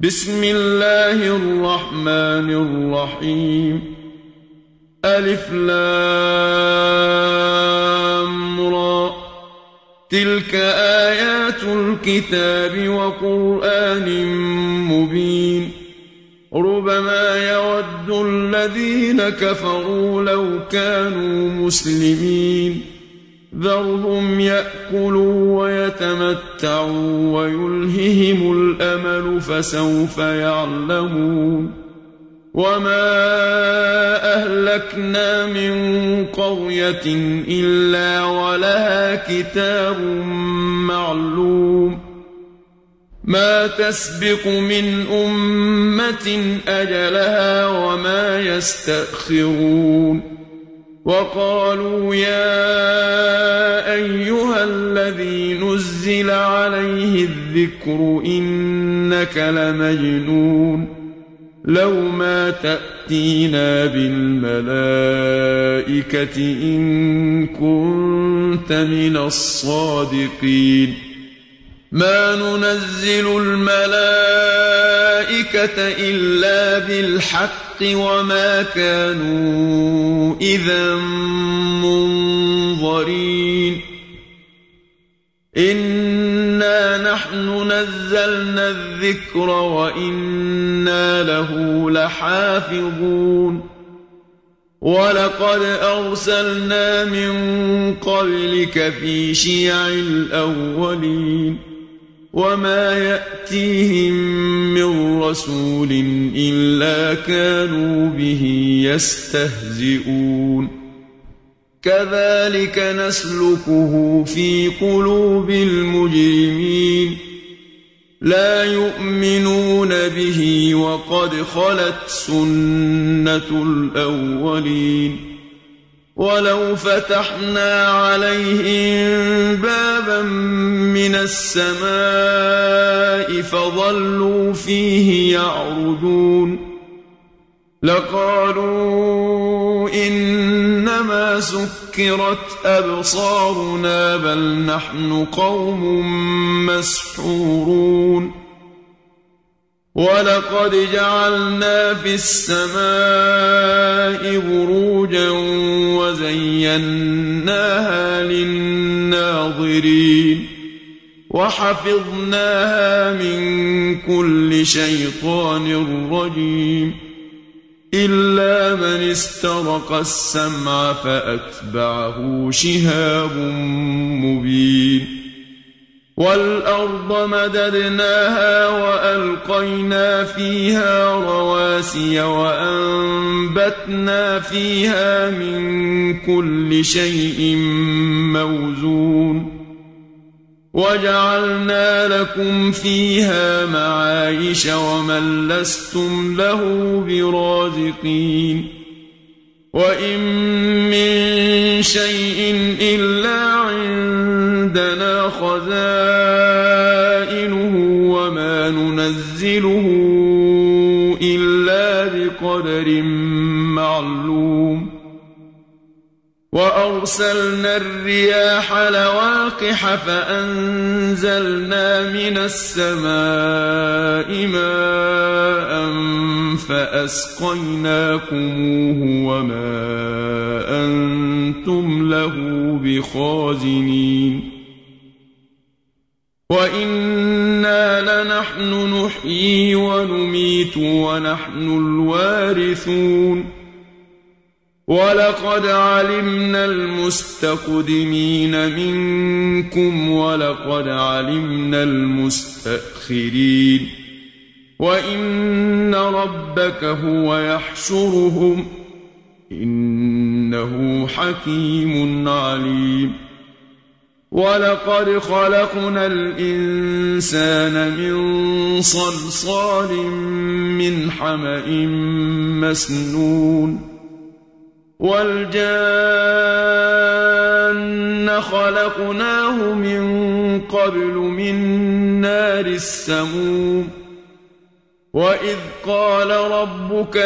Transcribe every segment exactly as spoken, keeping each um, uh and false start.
بسم الله الرحمن الرحيم ألف لام را تلك آيات الكتاب وقرآن مبين ربما يود الذين كفروا لو كانوا مسلمين ذرهم يأكلوا ويتمتعوا ويلههم الأمل فسوف يعلمون وما أهلكنا من قرية إلا ولها كتاب معلوم ما تسبق من أمة أجلها وما يستأخرون وقالوا يا أيها الذي نزل عليه الذكر إنك لمجنون لو ما تأتينا بالملائكة إن كنت من الصادقين ما ننزل الملائكة إلا بالحق وما كانوا إذا منظرين إنا نحن نزلنا الذكر وإنا له لحافظون ولقد أرسلنا من قبلك في شيع الأولين وما يأتيهم من رسول إلا كانوا به يستهزئون كذلك نسلكه في قلوب المجرمين لا يؤمنون به وقد خلت سنة الأولين ولو فتحنا عليهم بابا من السماء فظلوا فيه يعرجون لقالوا إنما سكرت أبصارنا بل نحن قوم مسحورون ولقد جعلنا في السماء بروجا وزيناها للناظرين وحفظناها من كل شيطان رجيم إلا من استرق السمع فأتبعه شهاب مبين والأرض مددناها وألقينا فيها رواسي وأنبتنا فيها من كل شيء موزون وجعلنا لكم فيها معايش ومن لستم له برازقين وإن من شيء إلا عندنا خزائنه وما ننزله إلا بقدر معلوم وأرسلنا الرياح لواقح فأنزلنا من السماء ماء فأسقيناكموه وما أنتم له بخازنين وإنا لنحن نحيي ونميت ونحن الوارثون ولقد علمنا المستقدمين منكم ولقد علمنا المستأخرين وإن ربك هو يحشرهم إنه حكيم عليم ولقد خلقنا الإنسان من صلصال من حمأ مسنون والجان خلقناه من قبل من نار السموم وإذ قال ربك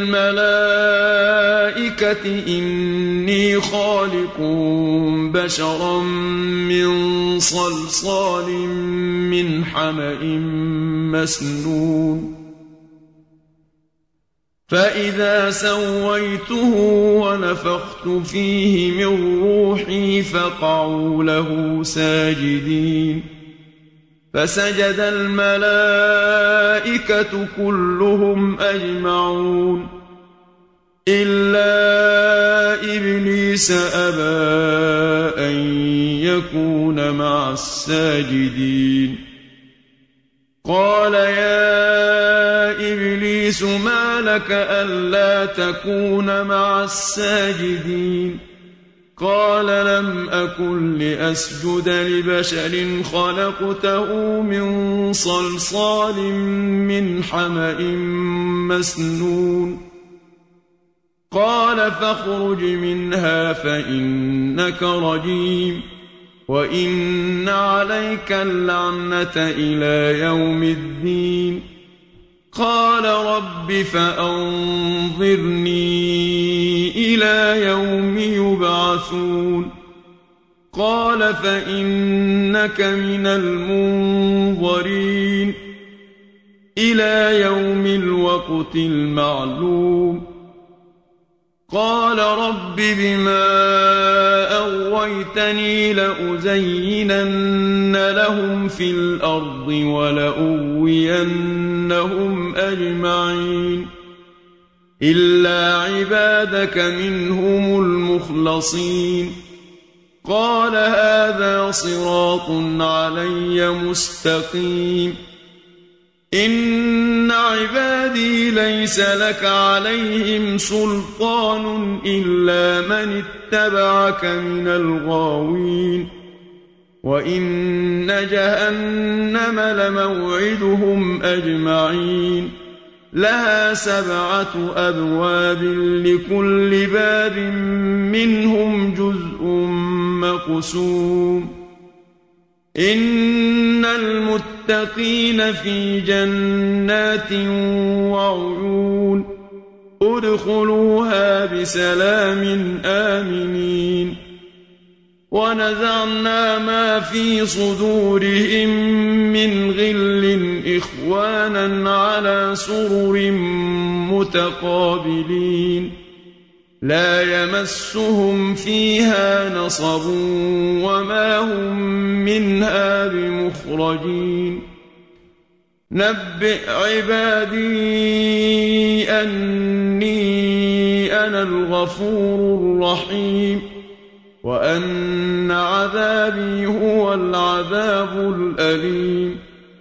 للملائكة إني خالق بشرا من صلصال من حمأ مسنون فإذا سويته ونفخت فيه من روحي فقعوا له ساجدين فسجد الملائكة كلهم أجمعون إلا إبليس أبى أن يكون مع الساجدين قال يا إبليس ما لك ألا تكون مع الساجدين قال لم أكن لأسجد لبشر خلقته من صلصال من حمأ مسنون قال فاخرج منها فإنك رجيم وإن عليك اللعنة إلى يوم الدين قال رب فأنظرني إلى يوم يبعثون قال فإنك من المنظرين إلى يوم الوقت المعلوم قال رب بما أغويتني لأزينن لهم في الأرض ولأغوينهم أجمعين إلا عبادك منهم المخلصين قال هذا صراط علي مستقيم إن عبادي ليس لك عليهم سلطان إلا من اتبعك من الغاوين وإن جهنم لموعدهم أجمعين لها سبعة أبواب لكل باب منهم جزء مقسوم إن المتقين في جنات وعيون ادخلوها بسلام آمنين ونزعنا ما في صدورهم من غل إخوانا على سرر متقابلين لا يمسهم فيها نصب وما هم منها بمخرجين نبئ عبادي أني أنا الغفور الرحيم وأن عذابي هو العذاب الأليم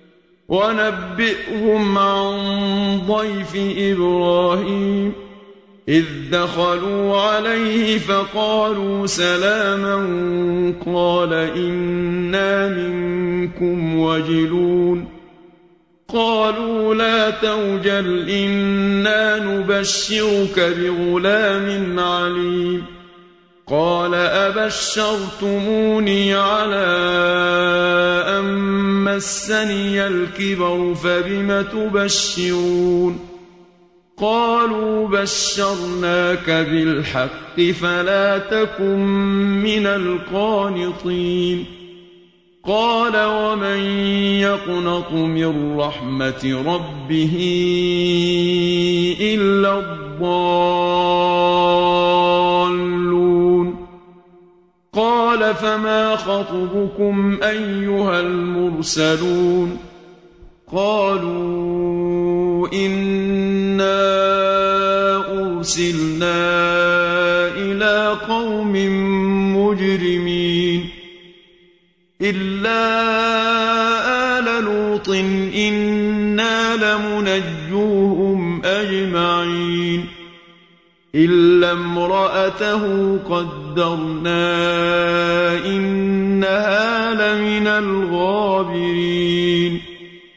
ونبئهم عن ضيف إبراهيم إذ دخلوا عليه فقالوا سلاما قال إنا منكم وجلون قالوا لا توجل إنا نبشرك بغلام عليم قال أبشرتموني على أن مسني الكبر فبم تبشرون قالوا بشرناك بالحق فلا تكن من القانطين قال ومن يقنط من رحمة ربه إلا الضالون قال فما خطبكم أيها المرسلون قالوا إنا أرسلنا إلى قوم مجرمين إلا آل لوط إنا لمنجوهم أجمعين إلا امرأته قدرنا إنها لمن الغابرين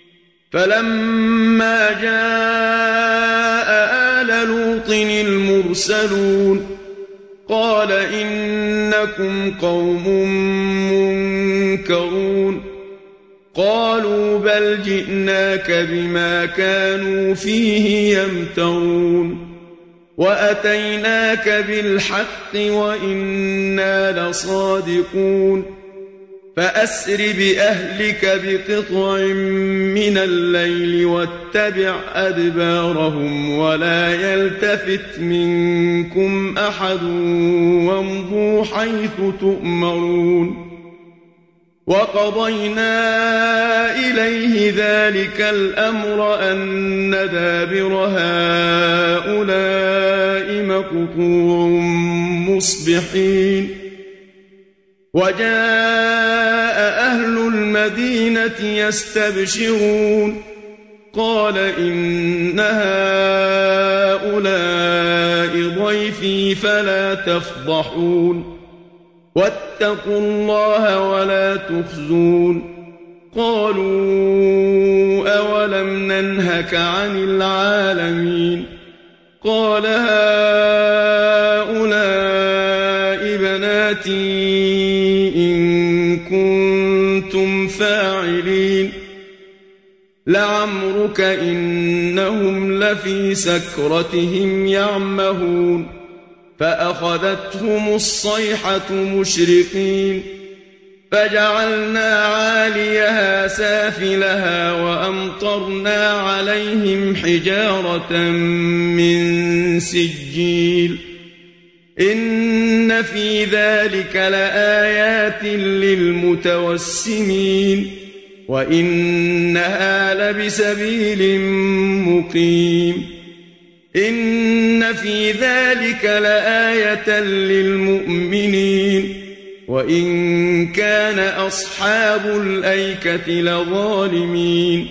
فلما جاء آل لوط المرسلون قال إنكم قوم منكرون قالوا بل جئناك بما كانوا فيه يمترون وأتيناك بالحق وإنا لصادقون فأسر بأهلك بقطع من الليل واتبع أدبارهم ولا يلتفت منكم أحد وامضوا حيث تؤمرون وقضينا إليه ذلك الأمر أن دابر هؤلاء مقطوع مصبحين وجاء أهل المدينة يستبشرون قال إن هؤلاء ضيفي فلا تفضحون واتقوا الله ولا تخزون قالوا أولم ننهك عن العالمين قال هؤلاء بناتي إن كنتم فاعلين لعمرك إنهم لفي سكرتهم يعمهون فأخذتهم الصيحة مشرقين فجعلنا عاليها سافلها وأمطرنا عليهم حجارة من سجيل إن في ذلك لآيات للمتوسمين وإنها لبسبيل مقيم إن في ذلك لآية للمؤمنين وإن كان أصحاب الأيكة لظالمين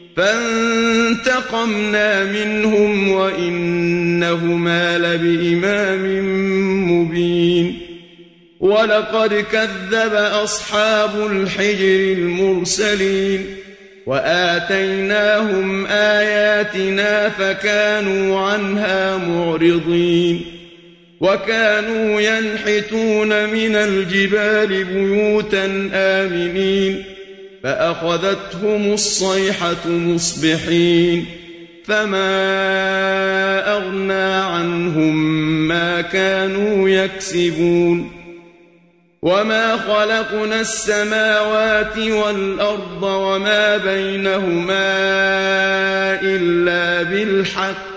فانتقمنا منهم وإنهما لبإمام مبين ولقد كذب أصحاب الحجر المرسلين وآتيناهم آياتنا فكانوا عنها معرضين وكانوا ينحتون من الجبال بيوتا آمنين فأخذتهم الصيحة مصبحين فما أغنى عنهم ما كانوا يكسبون وما خلقنا السماوات والأرض وما بينهما إلا بالحق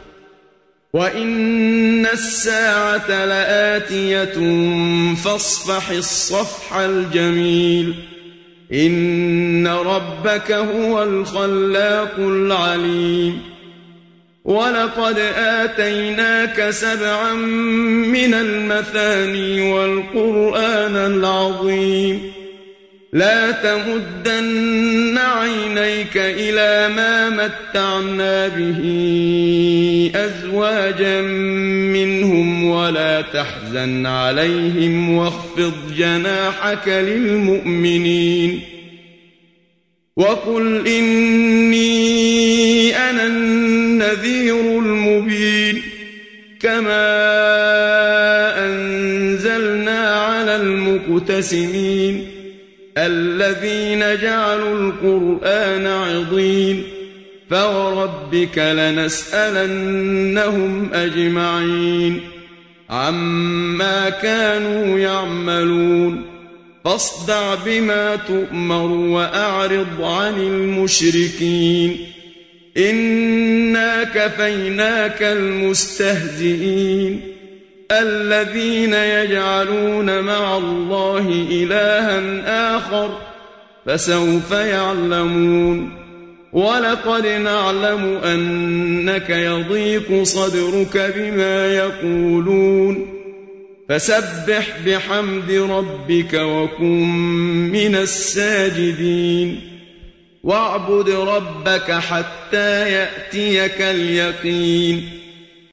وإن الساعة لآتية فاصفح الصفح الجميل إن ربك هو الخلاق العليم ولقد آتيناك سبعا من المثاني والقرآن العظيم لا تمدن عينيك إلى ما متعنا به أزواجا منهم ولا تحزن عليهم واخفض جناحك للمؤمنين وقل إني أنا النذير المبين كما أنزلنا على المقتسمين الذين جعلوا القرآن عضين فوربك لنسألنهم أجمعين عما كانوا يعملون فاصدع بما تؤمر وأعرض عن المشركين إنا كفيناك المستهزئين الذين يجعلون مع الله إلها آخر فسوف يعلمون ولقد نعلم أنك يضيق صدرك بما يقولون فسبح بحمد ربك وكن من الساجدين واعبد ربك حتى يأتيك اليقين